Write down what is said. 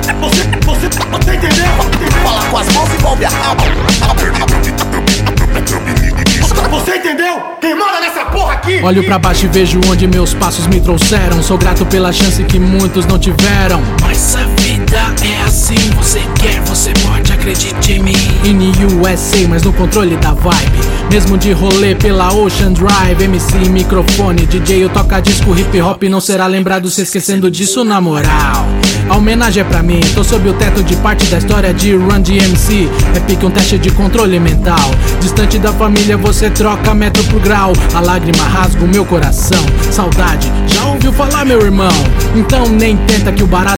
Você entendeu? Fala com as mãos e envolve a alma. Você entendeu? Quem manda nessa porra aqui? Olho pra baixo e vejo onde meus passos me trouxeram. Sou grato pela chance que muitos não tiveram. Mas a vida é assim, você quer, você pode, acredite em mim. In USA, mas no controle da vibe. Mesmo de rolê pela Ocean Drive. MC, microfone, DJ, eu toca disco, hip hop não será lembrado se esquecendo disso na moral. A homenagem é pra mim, tô sob o teto de parte da história de Run DMC. É pique um teste de controle mental. Distante da família você troca metro por grau. A lágrima rasga o meu coração. Saudade, já ouviu falar meu irmão? Então nem tenta que o barato